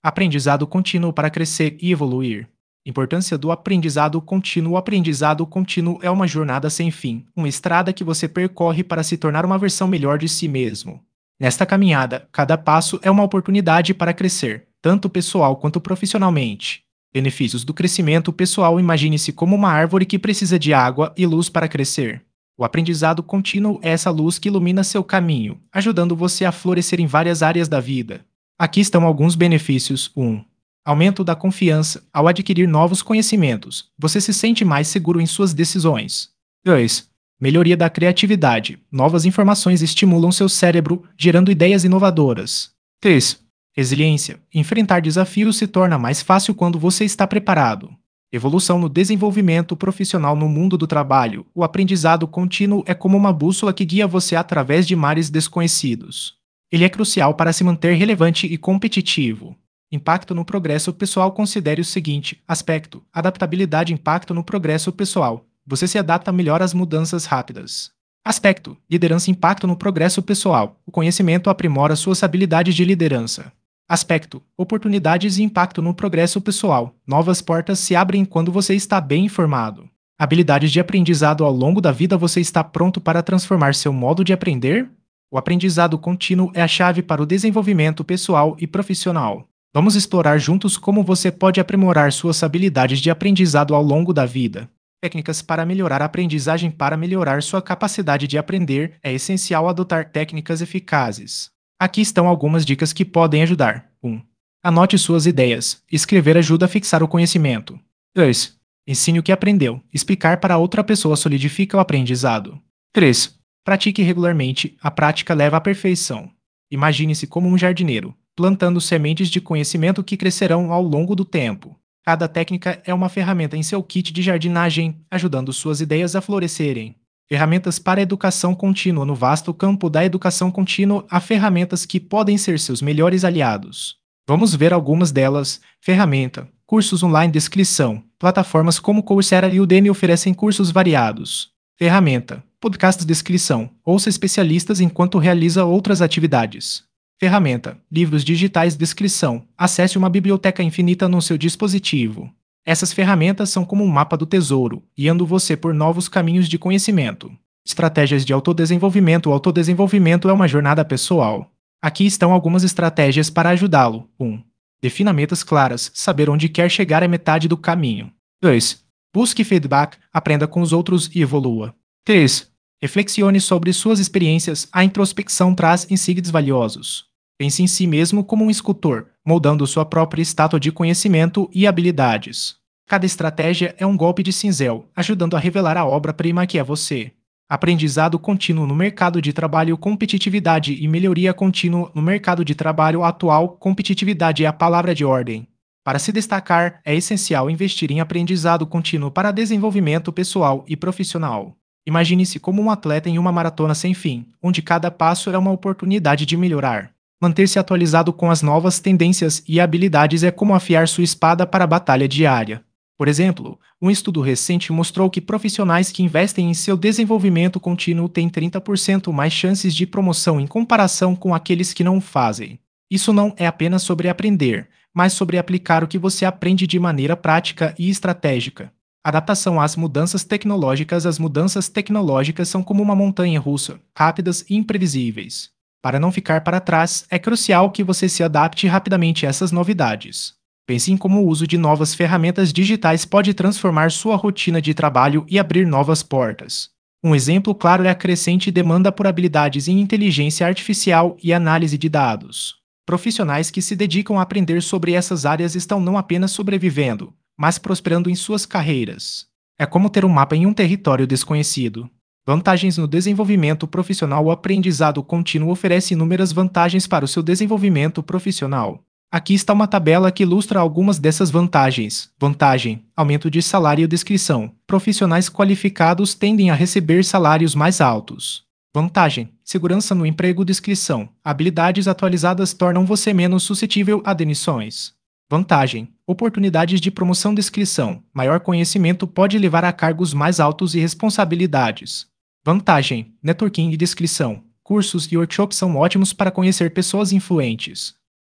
Aprendizado contínuo para crescer e evoluir. Importância do aprendizado contínuo. O aprendizado contínuo é uma jornada sem fim, uma estrada que você percorre para se tornar uma versão melhor de si mesmo. Nesta caminhada, cada passo é uma oportunidade para crescer, tanto pessoal quanto profissionalmente. Benefícios do crescimento pessoal. Imagine-se como uma árvore que precisa de água e luz para crescer. O aprendizado contínuo é essa luz que ilumina seu caminho, ajudando você a florescer em várias áreas da vida. Aqui estão alguns benefícios. 1. Aumento da confiança. Ao adquirir novos conhecimentos, você se sente mais seguro em suas decisões. 2. Melhoria da criatividade. Novas informações estimulam seu cérebro, gerando ideias inovadoras. 3. Resiliência. Enfrentar desafios se torna mais fácil quando você está preparado. Evolução no desenvolvimento profissional. No mundo do trabalho, o aprendizado contínuo é como uma bússola que guia você através de mares desconhecidos. Ele é crucial para se manter relevante e competitivo. Impacto no progresso pessoal. Considere o seguinte aspecto: adaptabilidade. Impacto no progresso pessoal. Você se adapta melhor às mudanças rápidas. Aspecto: liderança. Impacto no progresso pessoal. O conhecimento aprimora suas habilidades de liderança. Aspecto: oportunidades e impacto no progresso pessoal. Novas portas se abrem quando você está bem informado. Habilidades de aprendizado. Ao longo da vida, você está pronto para transformar seu modo de aprender? O aprendizado contínuo é a chave para o desenvolvimento pessoal e profissional. Vamos explorar juntos como você pode aprimorar suas habilidades de aprendizado ao longo da vida. Técnicas para melhorar a aprendizagem. Para melhorar sua capacidade de aprender, é essencial adotar técnicas eficazes. Aqui estão algumas dicas que podem ajudar. 1. Anote suas ideias. Escrever ajuda a fixar o conhecimento. 2. Ensine o que aprendeu. Explicar para outra pessoa solidifica o aprendizado. 3. Pratique regularmente. A prática leva à perfeição. Imagine-se como um jardineiro, plantando sementes de conhecimento que crescerão ao longo do tempo. Cada técnica é uma ferramenta em seu kit de jardinagem, ajudando suas ideias a florescerem. Ferramentas para a educação contínua. No vasto campo da educação contínua, há ferramentas que podem ser seus melhores aliados. Vamos ver algumas delas. Ferramenta: cursos online. Descrição: plataformas como Coursera e Udemy oferecem cursos variados. Ferramenta: podcasts. Descrição: ouça especialistas enquanto realiza outras atividades. Ferramenta: livros digitais. Descrição: acesse uma biblioteca infinita no seu dispositivo. Essas ferramentas são como um mapa do tesouro, guiando você por novos caminhos de conhecimento. Estratégias de autodesenvolvimento. O autodesenvolvimento é uma jornada pessoal. Aqui estão algumas estratégias para ajudá-lo. 1. Defina metas claras. Saber onde quer chegar é metade do caminho. 2. Busque feedback. Aprenda com os outros e evolua. 3. Reflexione sobre suas experiências. A introspecção traz insights valiosos. Pense em si mesmo como um escultor, moldando sua própria estátua de conhecimento e habilidades. Cada estratégia é um golpe de cinzel, ajudando a revelar a obra-prima que é você. Aprendizado contínuo no mercado de trabalho. Competitividade e melhoria contínua no mercado de trabalho atual. Competitividade é a palavra de ordem. Para se destacar, é essencial investir em aprendizado contínuo para desenvolvimento pessoal e profissional. Imagine-se como um atleta em uma maratona sem fim, onde cada passo é uma oportunidade de melhorar. Manter-se atualizado com as novas tendências e habilidades é como afiar sua espada para a batalha diária. Por exemplo, um estudo recente mostrou que profissionais que investem em seu desenvolvimento contínuo têm 30% mais chances de promoção em comparação com aqueles que não o fazem. Isso não é apenas sobre aprender, mas sobre aplicar o que você aprende de maneira prática e estratégica. Adaptação às mudanças tecnológicas. As mudanças tecnológicas são como uma montanha-russa, rápidas e imprevisíveis. Para não ficar para trás, é crucial que você se adapte rapidamente a essas novidades. Pense em como o uso de novas ferramentas digitais pode transformar sua rotina de trabalho e abrir novas portas. Um exemplo claro é a crescente demanda por habilidades em inteligência artificial e análise de dados. Profissionais que se dedicam a aprender sobre essas áreas estão não apenas sobrevivendo, mas prosperando em suas carreiras. É como ter um mapa em um território desconhecido. Vantagens no desenvolvimento profissional. O aprendizado contínuo oferece inúmeras vantagens para o seu desenvolvimento profissional. Aqui está uma tabela que ilustra algumas dessas vantagens. Vantagem: aumento de salário. Descrição: profissionais qualificados tendem a receber salários mais altos. Vantagem: segurança no emprego. Descrição: habilidades atualizadas tornam você menos suscetível a demissões. Vantagem: oportunidades de promoção. Descrição: maior conhecimento pode levar a cargos mais altos e responsabilidades. Vantagem: networking. E descrição: cursos e workshops são ótimos para conhecer pessoas influentes.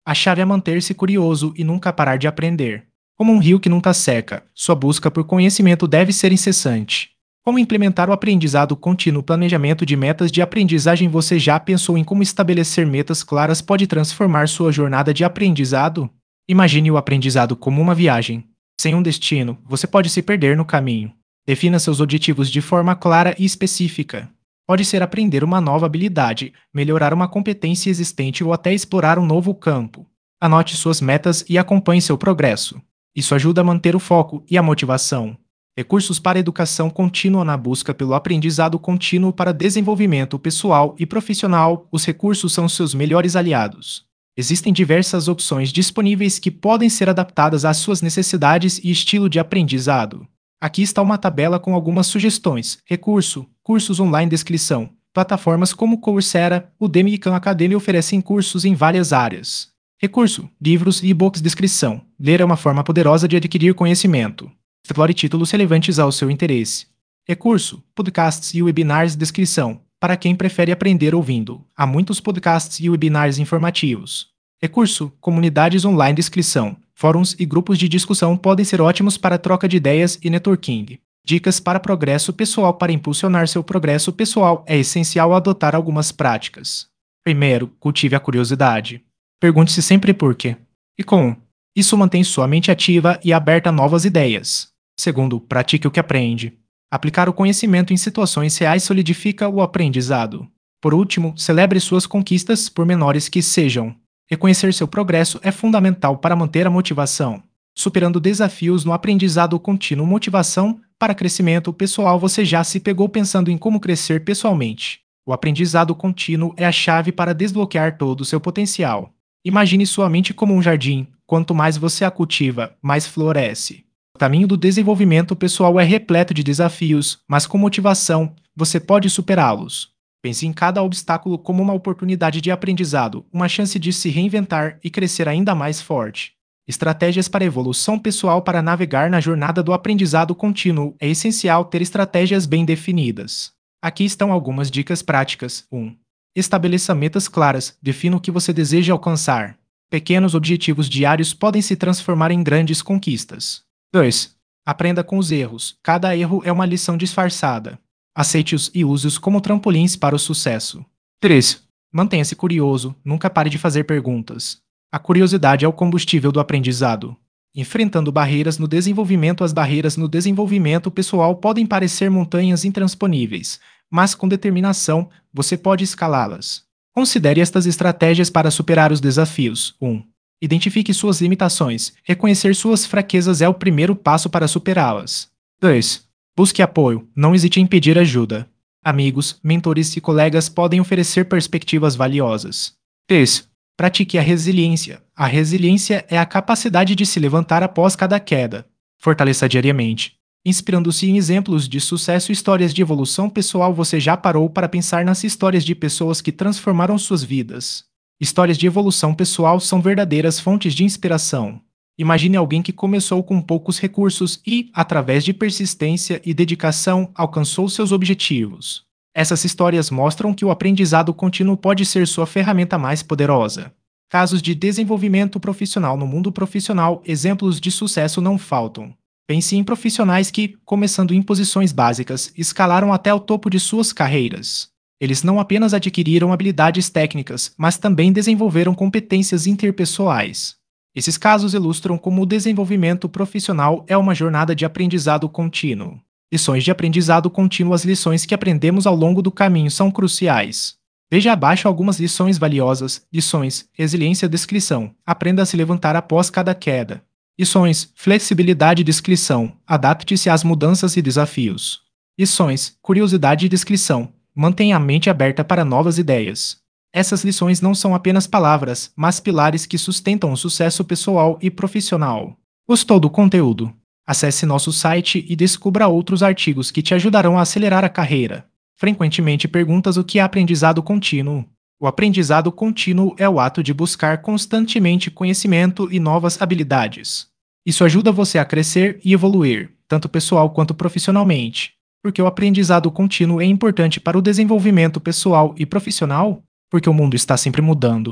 A chave é manter-se curioso e nunca parar de aprender. Como um rio que nunca seca, sua busca por conhecimento deve ser incessante. Como implementar o aprendizado contínuo? Planejamento de metas de aprendizagem. Você já pensou em como estabelecer metas claras pode transformar sua jornada de aprendizado? Imagine o aprendizado como uma viagem. Sem um destino, você pode se perder no caminho. Defina seus objetivos de forma clara e específica. Pode ser aprender uma nova habilidade, melhorar uma competência existente ou até explorar um novo campo. Anote suas metas e acompanhe seu progresso. Isso ajuda a manter o foco e a motivação. Recursos para educação contínua. Na busca pelo aprendizado contínuo para desenvolvimento pessoal e profissional, os recursos são seus melhores aliados. Existem diversas opções disponíveis que podem ser adaptadas às suas necessidades e estilo de aprendizado. Aqui está uma tabela com algumas sugestões. Recurso: cursos online. Descrição: plataformas como Coursera, Udemy e Khan Academy oferecem cursos em várias áreas. Recurso: livros e e-books. Descrição: ler é uma forma poderosa de adquirir conhecimento. Explore títulos relevantes ao seu interesse. Recurso: podcasts e webinars. Descrição: para quem prefere aprender ouvindo, há muitos podcasts e webinars informativos. Recurso: comunidades online. Descrição: fóruns e grupos de discussão podem ser ótimos para troca de ideias e networking. Dicas para progresso pessoal. Para impulsionar seu progresso pessoal, é essencial adotar algumas práticas. Primeiro, cultive a curiosidade. Pergunte-se sempre por quê e como. Isso mantém sua mente ativa e aberta a novas ideias. Segundo, pratique o que aprende. Aplicar o conhecimento em situações reais solidifica o aprendizado. Por último, celebre suas conquistas, por menores que sejam. Reconhecer seu progresso é fundamental para manter a motivação. Superando desafios no aprendizado contínuo. Motivação para crescimento pessoal. Você já se pegou pensando em como crescer pessoalmente? O aprendizado contínuo é a chave para desbloquear todo o seu potencial. Imagine sua mente como um jardim. Quanto mais você a cultiva, mais floresce. O caminho do desenvolvimento pessoal é repleto de desafios, mas com motivação, você pode superá-los. Pense em cada obstáculo como uma oportunidade de aprendizado, uma chance de se reinventar e crescer ainda mais forte. Estratégias para evolução pessoal. Para navegar na jornada do aprendizado contínuo, é essencial ter estratégias bem definidas. Aqui estão algumas dicas práticas. 1. Estabeleça metas claras. Defina o que você deseja alcançar. Pequenos objetivos diários podem se transformar em grandes conquistas. 2. Aprenda com os erros. Cada erro é uma lição disfarçada. Aceite-os e use-os como trampolins para o sucesso. 3. Mantenha-se curioso. Nunca pare de fazer perguntas. A curiosidade é o combustível do aprendizado. Enfrentando barreiras no desenvolvimento. As barreiras no desenvolvimento pessoal podem parecer montanhas intransponíveis, mas com determinação, você pode escalá-las. Considere estas estratégias para superar os desafios. 1. Identifique suas limitações. Reconhecer suas fraquezas é o primeiro passo para superá-las. 2. Busque apoio. Não hesite em pedir ajuda. Amigos, mentores e colegas podem oferecer perspectivas valiosas. 3. Pratique a resiliência. A resiliência é a capacidade de se levantar após cada queda. Fortaleça diariamente. Inspirando-se em exemplos de sucesso e histórias de evolução pessoal. Você já parou para pensar nas histórias de pessoas que transformaram suas vidas? Histórias de evolução pessoal são verdadeiras fontes de inspiração. Imagine alguém que começou com poucos recursos e, através de persistência e dedicação, alcançou seus objetivos. Essas histórias mostram que o aprendizado contínuo pode ser sua ferramenta mais poderosa. Casos de desenvolvimento profissional. No mundo profissional, exemplos de sucesso não faltam. Pense em profissionais que, começando em posições básicas, escalaram até o topo de suas carreiras. Eles não apenas adquiriram habilidades técnicas, mas também desenvolveram competências interpessoais. Esses casos ilustram como o desenvolvimento profissional é uma jornada de aprendizado contínuo. Lições de aprendizado contínuo. As lições que aprendemos ao longo do caminho são cruciais. Veja abaixo algumas lições valiosas. Lições: resiliência. Descrição: aprenda a se levantar após cada queda. Lições: flexibilidade. Descrição: adapte-se às mudanças e desafios. Lições: curiosidade. Descrição: mantenha a mente aberta para novas ideias. Essas lições não são apenas palavras, mas pilares que sustentam o sucesso pessoal e profissional. Gostou do conteúdo? Acesse nosso site e descubra outros artigos que te ajudarão a acelerar a carreira. Frequentemente perguntas o que é aprendizado contínuo. O aprendizado contínuo é o ato de buscar constantemente conhecimento e novas habilidades. Isso ajuda você a crescer e evoluir, tanto pessoal quanto profissionalmente. Porque o aprendizado contínuo é importante para o desenvolvimento pessoal e profissional? Porque o mundo está sempre mudando.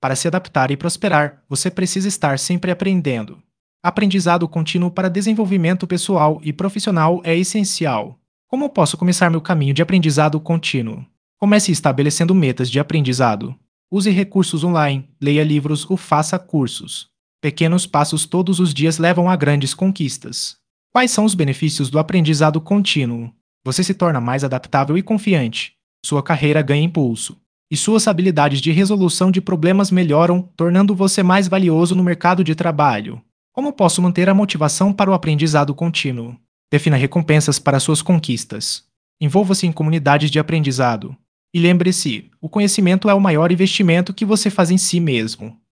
Para se adaptar e prosperar, você precisa estar sempre aprendendo. Aprendizado contínuo para desenvolvimento pessoal e profissional é essencial. Como posso começar meu caminho de aprendizado contínuo? Comece estabelecendo metas de aprendizado. Use recursos online, leia livros ou faça cursos. Pequenos passos todos os dias levam a grandes conquistas. Quais são os benefícios do aprendizado contínuo? Você se torna mais adaptável e confiante. Sua carreira ganha impulso. E suas habilidades de resolução de problemas melhoram, tornando você mais valioso no mercado de trabalho. Como posso manter a motivação para o aprendizado contínuo? Defina recompensas para suas conquistas. Envolva-se em comunidades de aprendizado. E lembre-se, o conhecimento é o maior investimento que você faz em si mesmo.